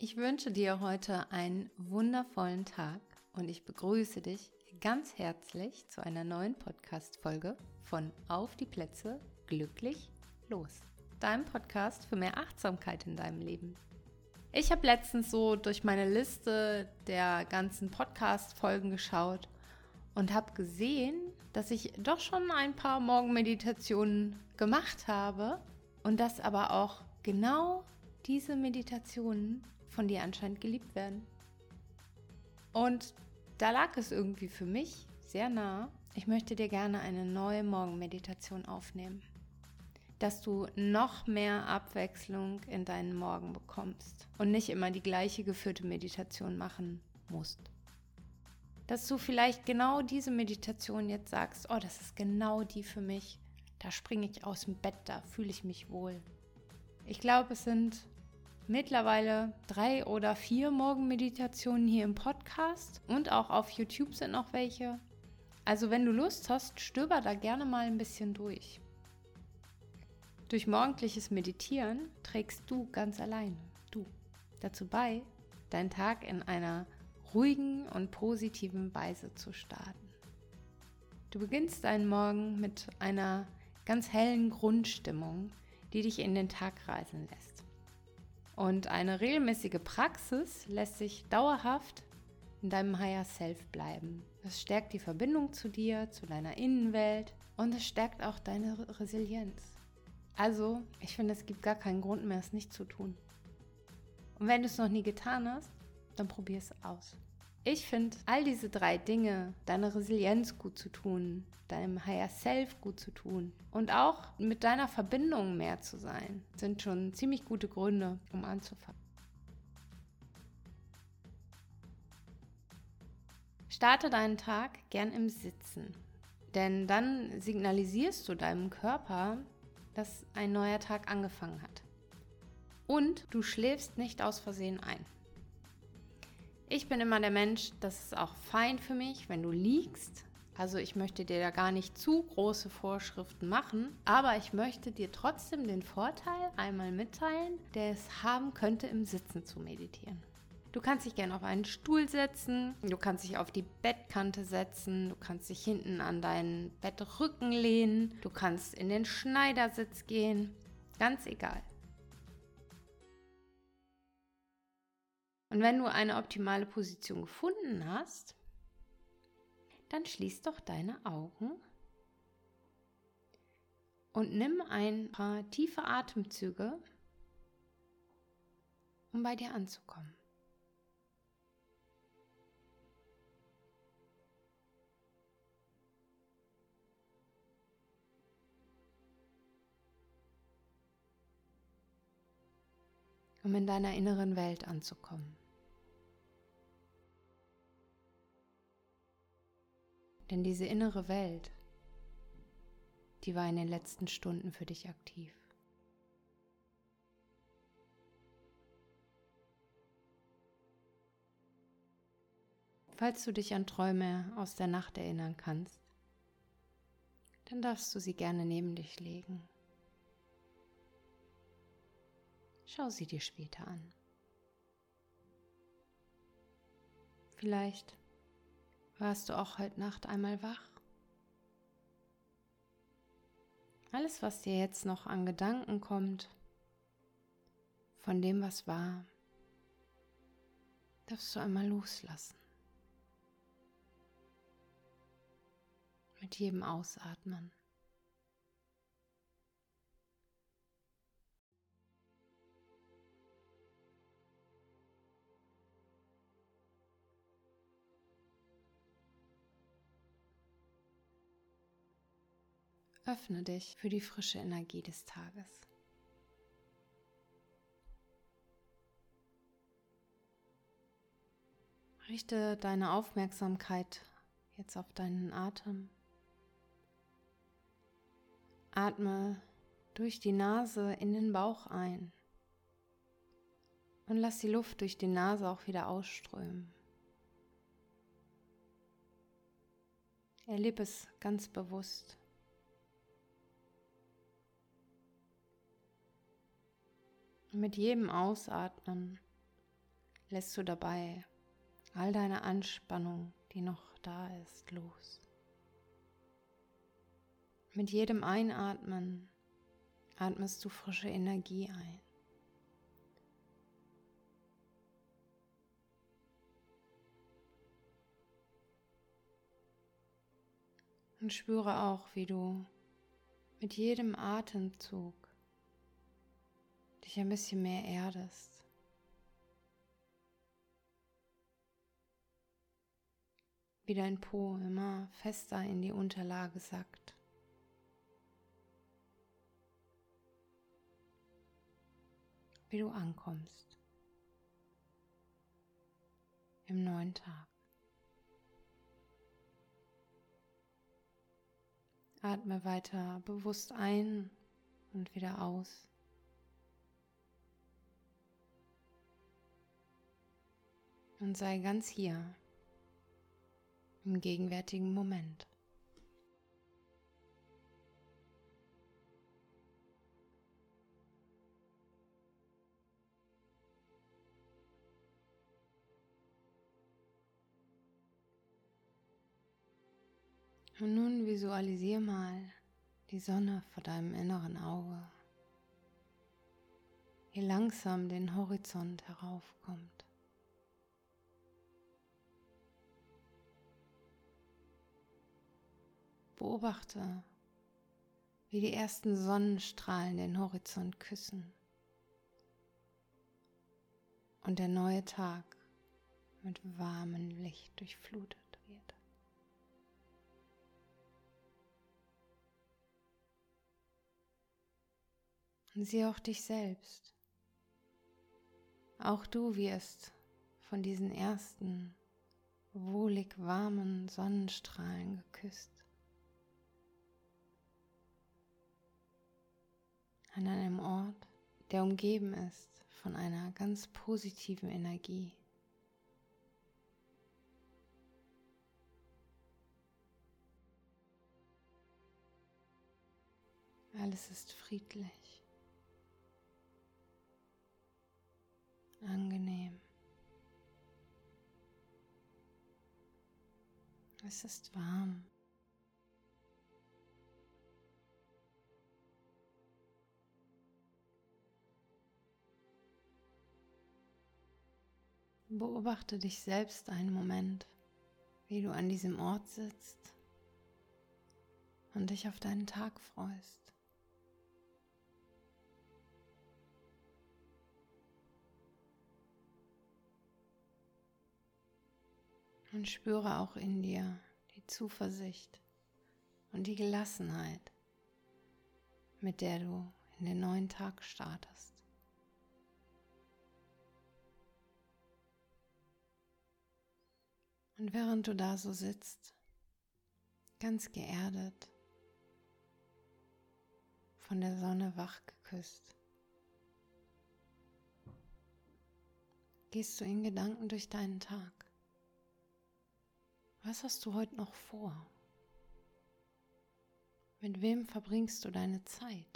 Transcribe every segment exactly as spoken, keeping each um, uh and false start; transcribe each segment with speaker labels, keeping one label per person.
Speaker 1: Ich wünsche dir heute einen wundervollen Tag und ich begrüße dich ganz herzlich zu einer neuen Podcast-Folge von Auf die Plätze, glücklich, los. Deinem Podcast für mehr Achtsamkeit in deinem Leben. Ich habe letztens so durch meine Liste der ganzen Podcast-Folgen geschaut und habe gesehen, dass ich doch schon ein paar Morgenmeditationen gemacht habe und dass aber auch genau diese Meditationen von dir anscheinend geliebt werden. Und da lag es irgendwie für mich sehr nah. Ich möchte dir gerne eine neue Morgenmeditation aufnehmen, dass du noch mehr Abwechslung in deinen Morgen bekommst und nicht immer die gleiche geführte Meditation machen musst. Dass du vielleicht genau diese Meditation jetzt sagst, oh, das ist genau die für mich. Da springe ich aus dem Bett, da fühle ich mich wohl. Ich glaube, es sind mittlerweile drei oder vier Morgenmeditationen hier im Podcast und auch auf YouTube sind noch welche. Also wenn du Lust hast, stöber da gerne mal ein bisschen durch. Durch morgendliches Meditieren trägst du ganz allein, du, dazu bei, deinen Tag in einer ruhigen und positiven Weise zu starten. Du beginnst deinen Morgen mit einer ganz hellen Grundstimmung, die dich in den Tag reisen lässt. Und eine regelmäßige Praxis lässt sich dauerhaft in deinem Higher Self bleiben. Das stärkt die Verbindung zu dir, zu deiner Innenwelt und es stärkt auch deine Resilienz. Also, ich finde, es gibt gar keinen Grund mehr, es nicht zu tun. Und wenn du es noch nie getan hast, dann probier es aus. Ich finde, all diese drei Dinge, deine Resilienz gut zu tun, deinem Higher Self gut zu tun und auch mit deiner Verbindung mehr zu sein, sind schon ziemlich gute Gründe, um anzufangen. Starte deinen Tag gern im Sitzen, denn dann signalisierst du deinem Körper, dass ein neuer Tag angefangen hat. Und du schläfst nicht aus Versehen ein. Ich bin immer der Mensch, das ist auch fein für mich, wenn du liegst. Also ich möchte dir da gar nicht zu große Vorschriften machen, aber ich möchte dir trotzdem den Vorteil einmal mitteilen, der es haben könnte, im Sitzen zu meditieren. Du kannst dich gerne auf einen Stuhl setzen, du kannst dich auf die Bettkante setzen, du kannst dich hinten an deinen Bettrücken lehnen, du kannst in den Schneidersitz gehen, ganz egal. Und wenn du eine optimale Position gefunden hast, dann schließ doch deine Augen und nimm ein paar tiefe Atemzüge, um bei dir anzukommen. Um in deiner inneren Welt anzukommen. Denn diese innere Welt, die war in den letzten Stunden für dich aktiv. Falls du dich an Träume aus der Nacht erinnern kannst, dann darfst du sie gerne neben dich legen. Schau sie dir später an. Vielleicht warst du auch heute Nacht einmal wach? Alles, was dir jetzt noch an Gedanken kommt, von dem, was war, darfst du einmal loslassen. Mit jedem Ausatmen. Öffne dich für die frische Energie des Tages. Richte deine Aufmerksamkeit jetzt auf deinen Atem. Atme durch die Nase in den Bauch ein und lass die Luft durch die Nase auch wieder ausströmen. Erlebe es ganz bewusst. Und mit jedem Ausatmen lässt du dabei all deine Anspannung, die noch da ist, los. Mit jedem Einatmen atmest du frische Energie ein. Und spüre auch, wie du mit jedem Atemzug dich ein bisschen mehr erdest. Wie dein Po immer fester in die Unterlage sackt. Wie du ankommst im neuen Tag. Atme weiter bewusst ein und wieder aus. Und sei ganz hier im gegenwärtigen Moment. Und nun visualisier mal die Sonne vor deinem inneren Auge, die langsam den Horizont heraufkommt. Beobachte, wie die ersten Sonnenstrahlen den Horizont küssen und der neue Tag mit warmem Licht durchflutet wird. Und sieh auch dich selbst. Auch du wirst von diesen ersten wohlig warmen Sonnenstrahlen geküsst. An einem Ort, der umgeben ist von einer ganz positiven Energie. Alles ist friedlich, angenehm. Es ist warm. Beobachte dich selbst einen Moment, wie du an diesem Ort sitzt und dich auf deinen Tag freust. Und spüre auch in dir die Zuversicht und die Gelassenheit, mit der du in den neuen Tag startest. Und während du da so sitzt, ganz geerdet, von der Sonne wach geküsst, gehst du in Gedanken durch deinen Tag. Was hast du heute noch vor? Mit wem verbringst du deine Zeit?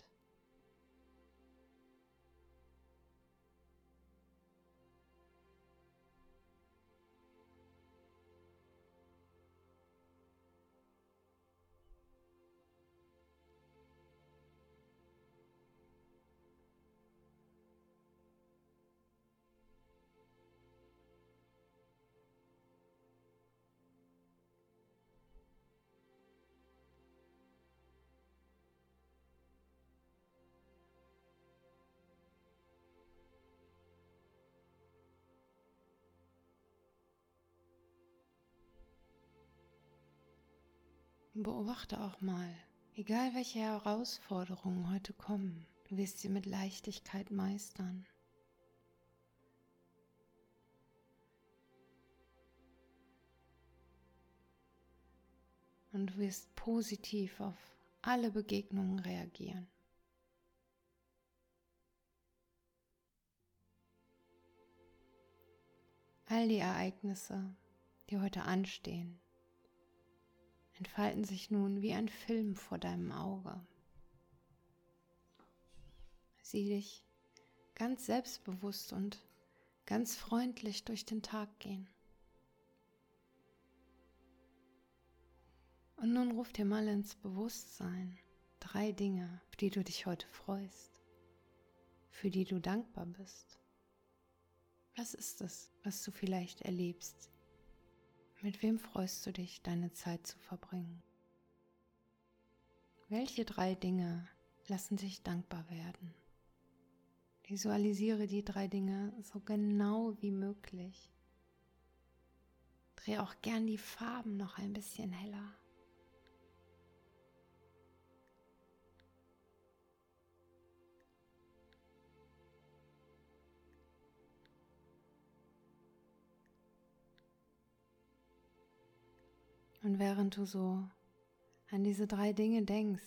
Speaker 1: Beobachte auch mal, egal welche Herausforderungen heute kommen, du wirst sie mit Leichtigkeit meistern. Und du wirst positiv auf alle Begegnungen reagieren. All die Ereignisse, die heute anstehen, entfalten sich nun wie ein Film vor deinem Auge. Sieh dich ganz selbstbewusst und ganz freundlich durch den Tag gehen. Und nun ruf dir mal ins Bewusstsein drei Dinge, auf die du dich heute freust, für die du dankbar bist. Was ist es, was du vielleicht erlebst? Mit wem freust du dich, deine Zeit zu verbringen? Welche drei Dinge lassen sich dankbar werden? Visualisiere die drei Dinge so genau wie möglich. Dreh auch gern die Farben noch ein bisschen heller. Und während du so an diese drei Dinge denkst,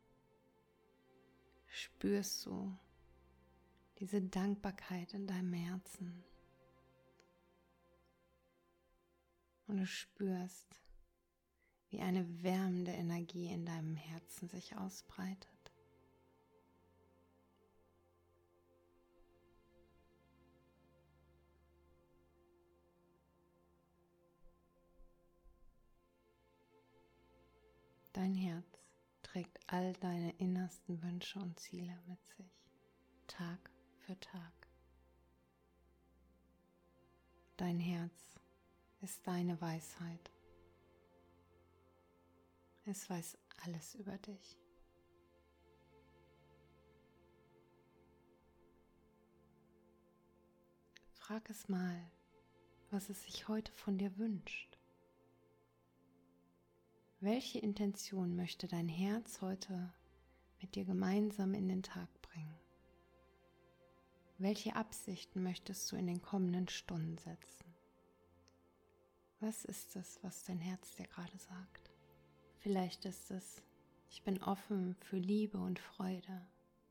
Speaker 1: spürst du diese Dankbarkeit in deinem Herzen. Und du spürst, wie eine wärmende Energie in deinem Herzen sich ausbreitet. Dein Herz trägt all deine innersten Wünsche und Ziele mit sich, Tag für Tag. Dein Herz ist deine Weisheit. Es weiß alles über dich. Frag es mal, was es sich heute von dir wünscht. Welche Intention möchte dein Herz heute mit dir gemeinsam in den Tag bringen? Welche Absichten möchtest du in den kommenden Stunden setzen? Was ist es, was dein Herz dir gerade sagt? Vielleicht ist es, ich bin offen für Liebe und Freude.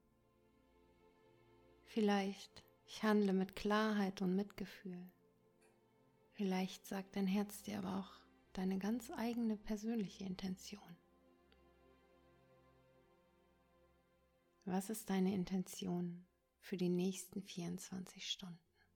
Speaker 1: Vielleicht, ich handle mit Klarheit und Mitgefühl. Vielleicht sagt dein Herz dir aber auch deine ganz eigene persönliche Intention. Was ist deine Intention für die nächsten vierundzwanzig Stunden?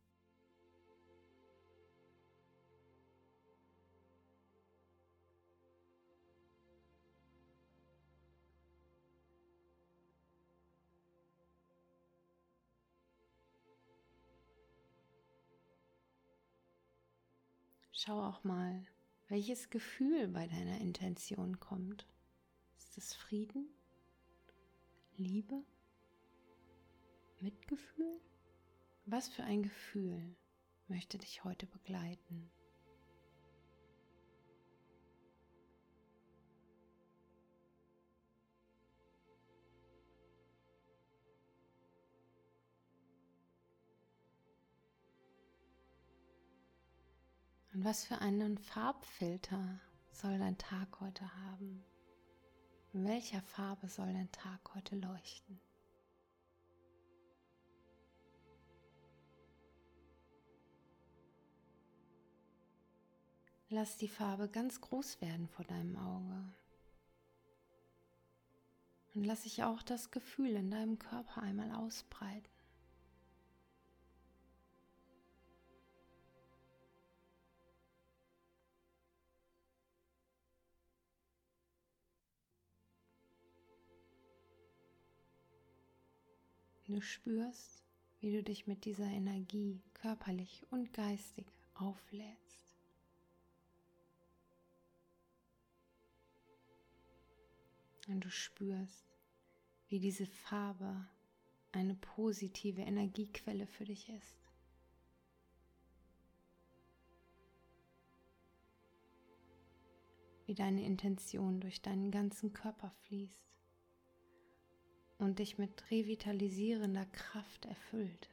Speaker 1: Schau auch mal, welches Gefühl bei deiner Intention kommt. Ist es Frieden? Liebe? Mitgefühl? Was für ein Gefühl möchte dich heute begleiten? Und was für einen Farbfilter soll dein Tag heute haben? In welcher Farbe soll dein Tag heute leuchten? Lass die Farbe ganz groß werden vor deinem Auge. Und lass sich auch das Gefühl in deinem Körper einmal ausbreiten. Du spürst, wie du dich mit dieser Energie körperlich und geistig auflädst. Und du spürst, wie diese Farbe eine positive Energiequelle für dich ist. Wie deine Intention durch deinen ganzen Körper fließt und dich mit revitalisierender Kraft erfüllt.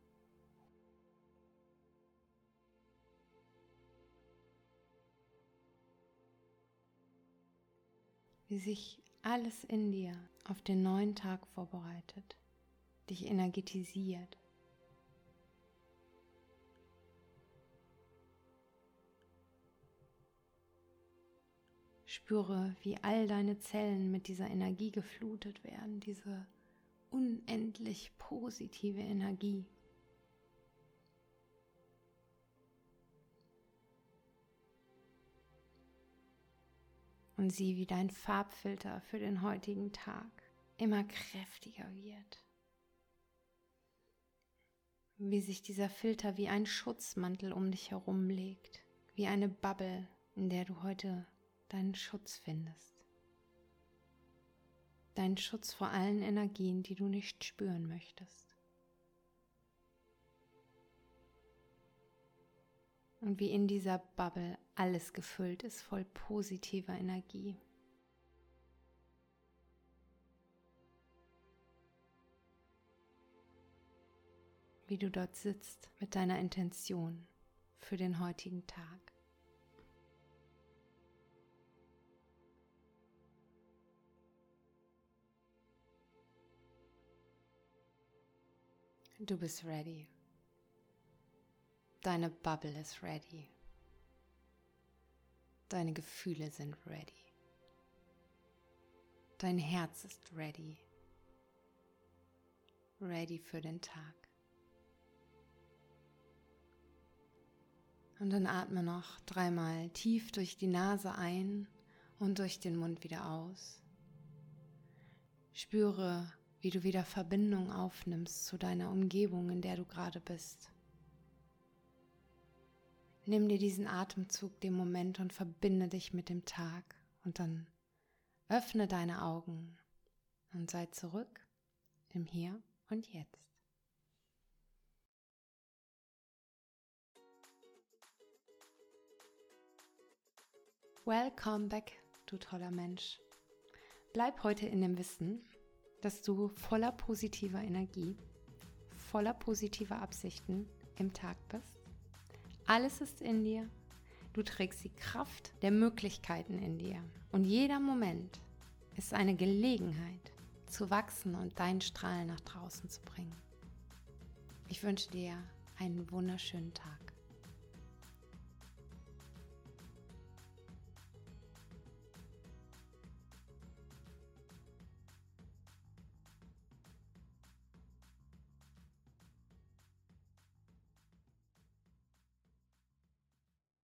Speaker 1: Wie sich alles in dir auf den neuen Tag vorbereitet, dich energetisiert. Spüre, wie all deine Zellen mit dieser Energie geflutet werden, diese unendlich positive Energie. und sieh, wie dein Farbfilter für den heutigen Tag immer kräftiger wird. Wie sich dieser Filter wie ein Schutzmantel um dich herum legt, wie eine Bubble, in der du heute deinen Schutz findest. Deinen Schutz vor allen Energien, die du nicht spüren möchtest. Und wie in dieser Bubble alles gefüllt ist voll positiver Energie. Wie du dort sitzt mit deiner Intention für den heutigen Tag. Du bist ready. Deine Bubble ist ready. Deine Gefühle sind ready. Dein Herz ist ready. Ready für den Tag. Und dann atme noch dreimal tief durch die Nase ein und durch den Mund wieder aus. Spüre, wie du wieder Verbindung aufnimmst zu deiner Umgebung, in der du gerade bist. Nimm dir diesen Atemzug, den Moment und verbinde dich mit dem Tag. Und dann öffne deine Augen und sei zurück im Hier und Jetzt. Welcome back, du toller Mensch. Bleib heute in dem Wissen, dass du voller positiver Energie, voller positiver Absichten im Tag bist. Alles ist in dir. Du trägst die Kraft der Möglichkeiten in dir. Und jeder Moment ist eine Gelegenheit, zu wachsen und deinen Strahlen nach draußen zu bringen. Ich wünsche dir einen wunderschönen Tag.